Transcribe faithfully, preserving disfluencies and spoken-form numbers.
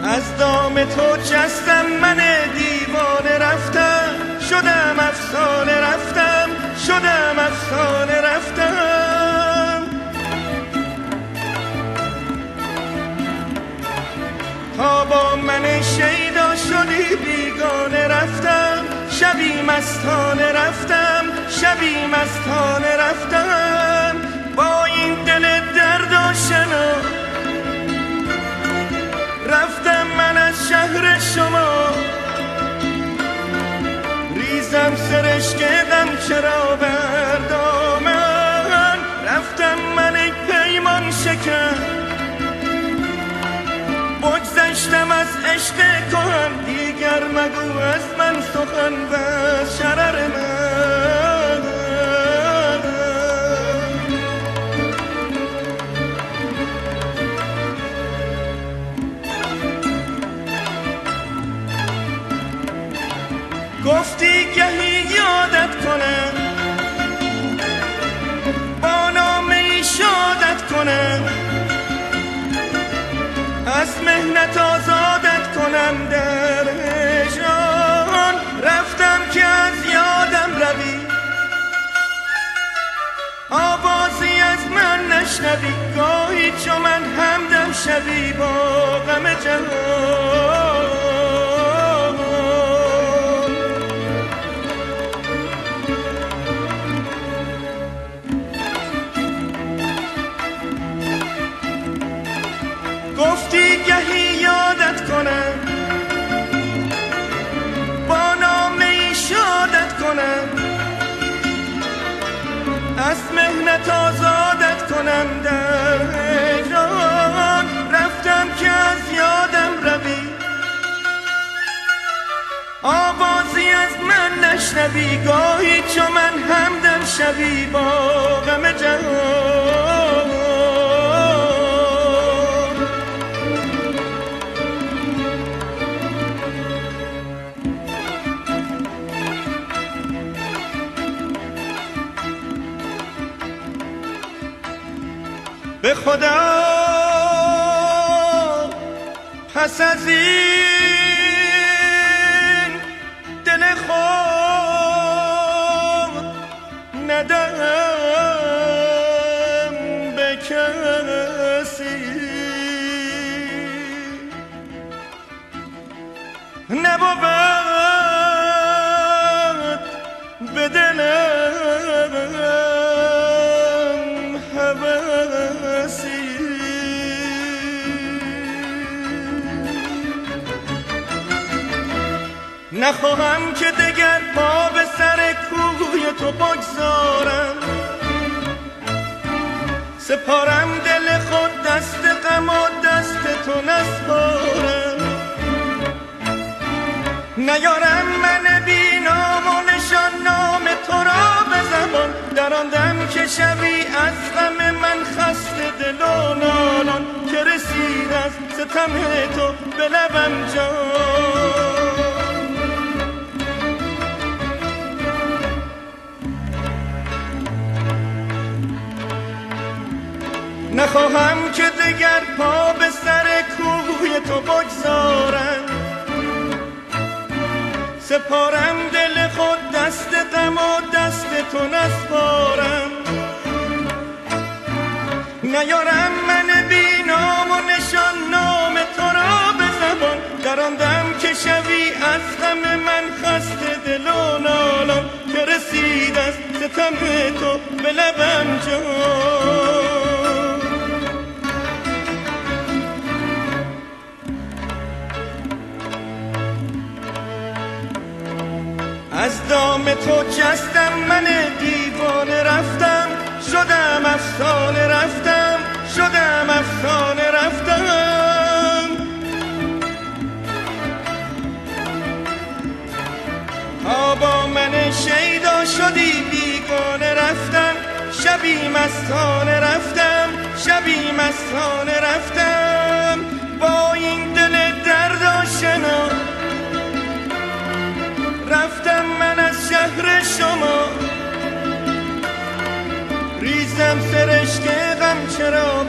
از دام تو جستم من دیوانه رفتم، شدم افسانه رفتم، شدم افسانه رفتم. تا با من شیدا شدی بیگانه رفتم، شبی مستانه رفتم، شبی مستانه رفتم. با این دل درد آشنا رفتم من از شهر شما، ریزم سرشکدم چرا بر دامن. رفتم من ای پیمان شکن، بگذشتم از عشق کهن، دیگر مگو از من سخن و از شرر من. گفتی گهی یادت کنم، با نامه ای شادت کنم، از محنت آزادت کنم در هجران. رفتم که از یادم روی، آوازی از من نشنوی، گاهی چو من همدم شوی با غم جهان. گفتی گهی یادت کنم، با نامه ای شادت کنم، از محنت آزادت کنم در هجران. رفتم که از یادم روی، آوازی از من نشنوی، گاهی چو من همدم شوی با غم جهان. به خدا پس از این دل خود ندم به کسی، نبود به دلم هوسی. نخواهم که دگر پا به سر کوی تو بگذارم، سپارم دل خود دست غم و دست تو نسپارم. نیارم من بی نام و نشان نام تو را به زبان، در آن دم که شوی از غم من خسته دل و نالان، که رسید از ستم تو به لبم جان. نخواهم که دگر پا به سر کوی تو بگذارم، سپارم دل خود دست غم و دست تو نسپارم. نیارم من بی نام و نشان نام تو را به زبان، در آن دم که شوی از غم من خسته دل و نالان، که رسید از ستم تو به لبم جان. از دام تو جستم من دیوانه رفتم، شدم افسانه رفتم، شدم افسانه رفتم. تا با من شیدا شدی بیگانه رفتم، شبی مستانه رفتم، شبی مستانه رفتم. با این دل درد آشنا رفتم من از شهر شما، ریزم سرشک غم چرا